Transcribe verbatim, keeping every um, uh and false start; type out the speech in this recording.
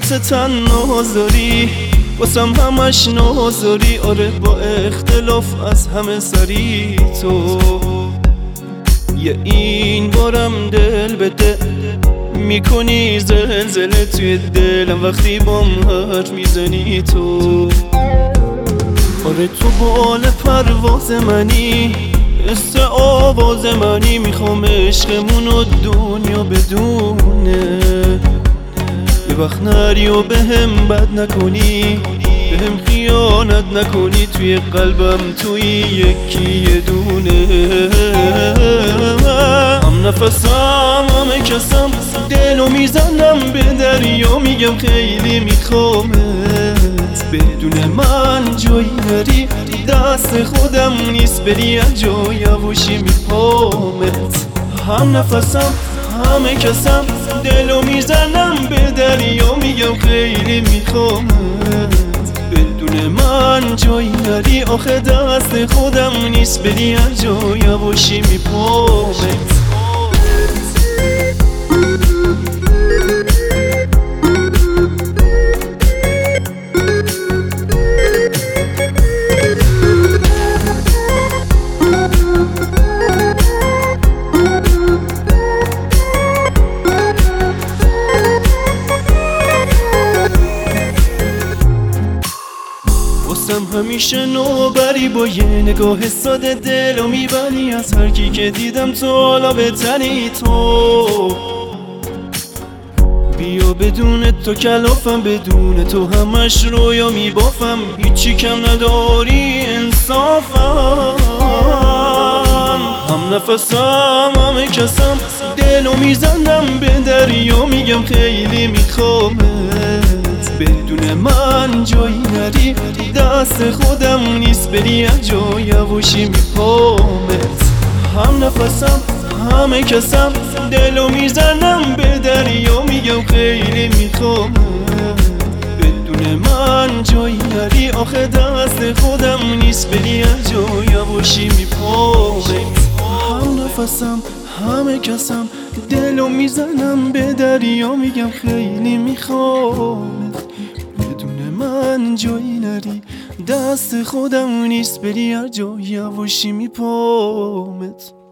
البته تنها زاری واسم همش نازاری. آره با اختلاف از همه سری تو یه این بارم دل به دل میکنی زلزله توی دلم وقتی بام حرف میزنی تو. آره تو بال پرواز منی حس آواز منی میخوام عشقمونو دنیا بدونه. یه وقت نری و به هم بد نکنی به هم خیانت نکنی توی قلبم توی یکی یه دونه. هم نفسم همه کسم دلو میزنم به دریا میگم خیلی میخوامت بدون من جایی نری دست خودم نیست بری از جا یواشی میپامت. هم نفسم همه کسم دلو میزنم به دریا میگم خیلی میخوامت بدون من جایی نری آخه دست خودم نیست بری از جا یواشی میپامت. واسم همیشه نوبری با یه نگاه ساده دلو میبری از هر کی که دیدم تو حالا بهتری تو. بیا بدون تو کلافم بدون تو همش رویا میبافم هیچی کم نداری انصافم. هم نفسم همه کسم دلو میزنم به دریا میگم خیلی میخوامت بدون من جایی نری دست خودم نیست بری از جا یواشی میپامت. هم نفسم همه کسم دلو میزنم به دریا میگم خیلی میخوامت بدون من جایی نری آخه دست خودم نیست بری از جا یواشی میپامت. هم نفسم همه کسم دلو میزنم به دریا میگم خیلی میخوامت بدون من جایی نری دست خودم نیست بری از جا یواشی میپامت.